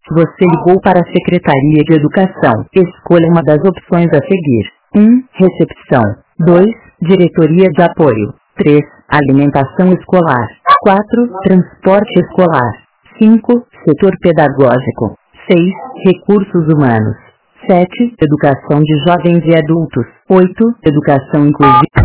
Você ligou para a Secretaria de Educação. Escolha uma das opções a seguir. 1. Recepção. 2. Diretoria de Apoio. 3. Alimentação escolar. 4. Transporte escolar. 5. Setor pedagógico. 6. Recursos humanos. 7. Educação de jovens e adultos. 8. Educação inclusiva.